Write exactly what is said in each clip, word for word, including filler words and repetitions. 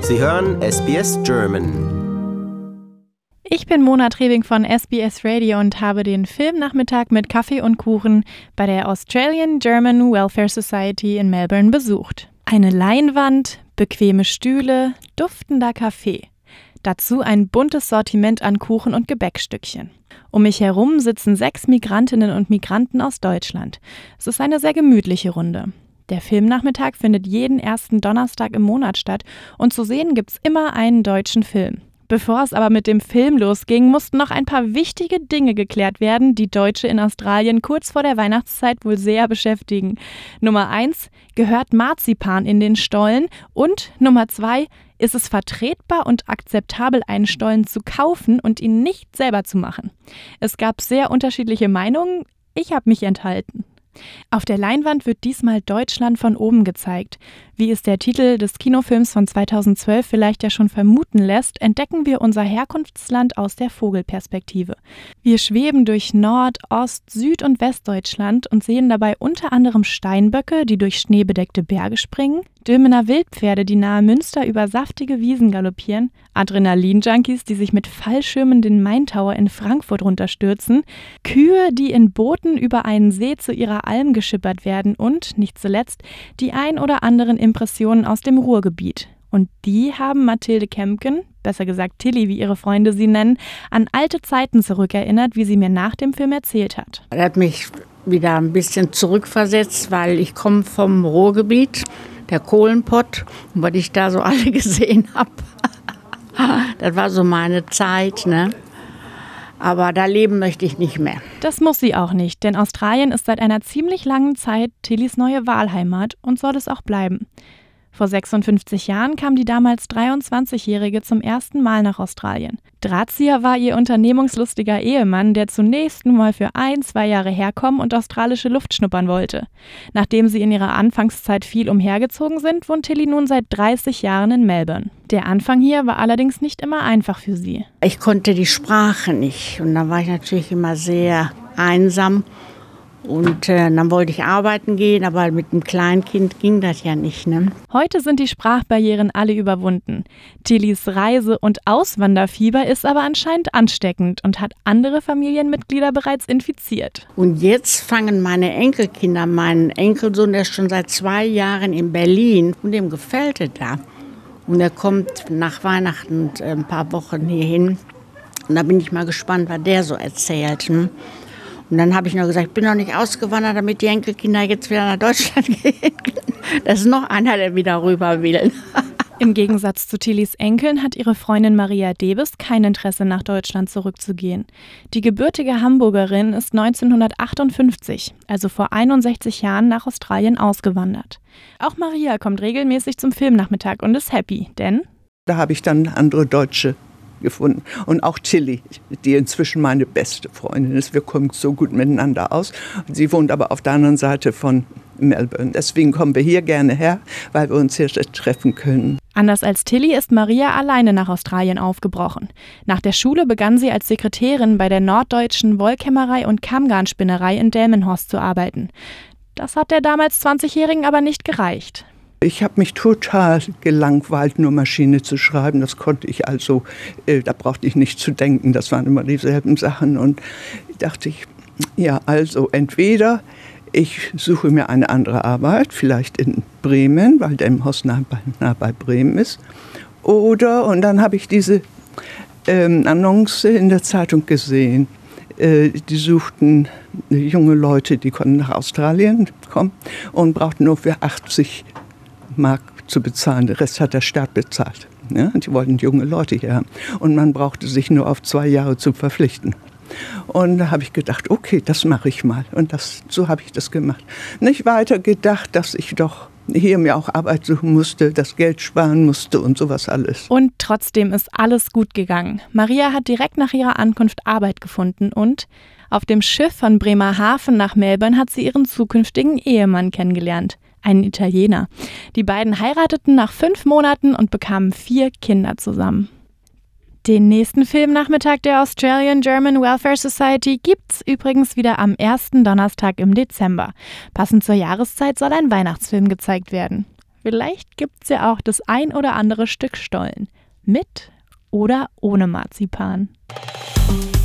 Sie hören S B S German. Ich bin Mona Trebing von S B S Radio und habe den Filmnachmittag mit Kaffee und Kuchen bei der Australian German Welfare Society in Melbourne besucht. Eine Leinwand, bequeme Stühle, duftender Kaffee. Dazu ein buntes Sortiment an Kuchen und Gebäckstückchen. Um mich herum sitzen sechs Migrantinnen und Migranten aus Deutschland. Es ist eine sehr gemütliche Runde. Der Filmnachmittag findet jeden ersten Donnerstag im Monat statt und zu sehen gibt's immer einen deutschen Film. Bevor es aber mit dem Film losging, mussten noch ein paar wichtige Dinge geklärt werden, die Deutsche in Australien kurz vor der Weihnachtszeit wohl sehr beschäftigen. Nummer eins, gehört Marzipan in den Stollen? Und Nummer zwei, ist es vertretbar und akzeptabel, einen Stollen zu kaufen und ihn nicht selber zu machen? Es gab sehr unterschiedliche Meinungen, ich habe mich enthalten. Auf der Leinwand wird diesmal Deutschland von oben gezeigt. Wie es der Titel des Kinofilms von zweitausendzwölf vielleicht ja schon vermuten lässt, entdecken wir unser Herkunftsland aus der Vogelperspektive. Wir schweben durch Nord-, Ost-, Süd- und Westdeutschland und sehen dabei unter anderem Steinböcke, die durch schneebedeckte Berge springen, Dülmener Wildpferde, die nahe Münster über saftige Wiesen galoppieren, Adrenalin-Junkies, die sich mit Fallschirmen den Main Tower in Frankfurt runterstürzen, Kühe, die in Booten über einen See zu ihrer Alm geschippert werden und, nicht zuletzt, die ein oder anderen Impressionen aus dem Ruhrgebiet. Und die haben Mathilde Kempken, besser gesagt Tilly, wie ihre Freunde sie nennen, an alte Zeiten zurückerinnert, wie sie mir nach dem Film erzählt hat. Er hat mich wieder ein bisschen zurückversetzt, weil ich komme vom Ruhrgebiet, der Kohlenpott, und was ich da so alle gesehen habe. Das war so meine Zeit, ne? Aber da leben möchte ich nicht mehr. Das muss sie auch nicht, denn Australien ist seit einer ziemlich langen Zeit Tillys neue Wahlheimat und soll es auch bleiben. Vor sechsundfünfzig Jahren kam die damals dreiundzwanzigjährige zum ersten Mal nach Australien. Drahtzieher war ihr unternehmungslustiger Ehemann, der zunächst nur mal für ein, zwei Jahre herkommen und australische Luft schnuppern wollte. Nachdem sie in ihrer Anfangszeit viel umhergezogen sind, wohnt Tilly nun seit dreißig Jahren in Melbourne. Der Anfang hier war allerdings nicht immer einfach für sie. Ich konnte die Sprache nicht und da war ich natürlich immer sehr einsam. Und äh, dann wollte ich arbeiten gehen, aber mit einem kleinen Kind ging das ja nicht, ne? Heute sind die Sprachbarrieren alle überwunden. Tillys Reise- und Auswanderfieber ist aber anscheinend ansteckend und hat andere Familienmitglieder bereits infiziert. Und jetzt fangen meine Enkelkinder, mein Enkelsohn, der ist schon seit zwei Jahren in Berlin und dem gefällt es da. Und er kommt nach Weihnachten ein paar Wochen hierhin und da bin ich mal gespannt, was der so erzählt, ne? Und dann habe ich noch gesagt, ich bin noch nicht ausgewandert, damit die Enkelkinder jetzt wieder nach Deutschland gehen. Das ist noch einer, der wieder rüber will. Im Gegensatz zu Tillys Enkeln hat ihre Freundin Maria Debes kein Interesse, nach Deutschland zurückzugehen. Die gebürtige Hamburgerin ist neunzehnhundertachtundfünfzig, also vor einundsechzig Jahren, nach Australien ausgewandert. Auch Maria kommt regelmäßig zum Filmnachmittag und ist happy, denn da habe ich dann andere Deutsche gefunden. Und auch Tilly, die inzwischen meine beste Freundin ist. Wir kommen so gut miteinander aus. Sie wohnt aber auf der anderen Seite von Melbourne. Deswegen kommen wir hier gerne her, weil wir uns hier treffen können. Anders als Tilly ist Maria alleine nach Australien aufgebrochen. Nach der Schule begann sie als Sekretärin bei der norddeutschen Wollkämmerei und Kammgarnspinnerei in Delmenhorst zu arbeiten. Das hat der damals zwanzigjährigen aber nicht gereicht. Ich habe mich total gelangweilt, nur Maschine zu schreiben. Das konnte ich also, äh, da brauchte ich nicht zu denken. Das waren immer dieselben Sachen. Und dachte ich, ja, also entweder ich suche mir eine andere Arbeit, vielleicht in Bremen, weil Delmenhorst nah bei, nah bei Bremen ist. Oder, und dann habe ich diese ähm, Annonce in der Zeitung gesehen. Äh, die suchten junge Leute, die konnten nach Australien kommen und brauchten nur für achtzig Mark zu bezahlen. Der Rest hat der Staat bezahlt. Ja, die wollten junge Leute hier haben. Und man brauchte sich nur auf zwei Jahre zu verpflichten. Und da habe ich gedacht, okay, das mache ich mal. Und das, so habe ich das gemacht. Nicht weiter gedacht, dass ich doch hier mir auch Arbeit suchen musste, das Geld sparen musste und sowas alles. Und trotzdem ist alles gut gegangen. Maria hat direkt nach ihrer Ankunft Arbeit gefunden und auf dem Schiff von Bremerhaven nach Melbourne hat sie ihren zukünftigen Ehemann kennengelernt. Einen Italiener. Die beiden heirateten nach fünf Monaten und bekamen vier Kinder zusammen. Den nächsten Filmnachmittag der Australian German Welfare Society gibt's übrigens wieder am ersten Donnerstag im Dezember. Passend zur Jahreszeit soll ein Weihnachtsfilm gezeigt werden. Vielleicht gibt's ja auch das ein oder andere Stück Stollen. Mit oder ohne Marzipan.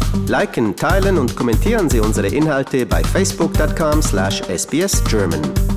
Liken, teilen und kommentieren Sie unsere Inhalte bei facebook dot com slash S B S German.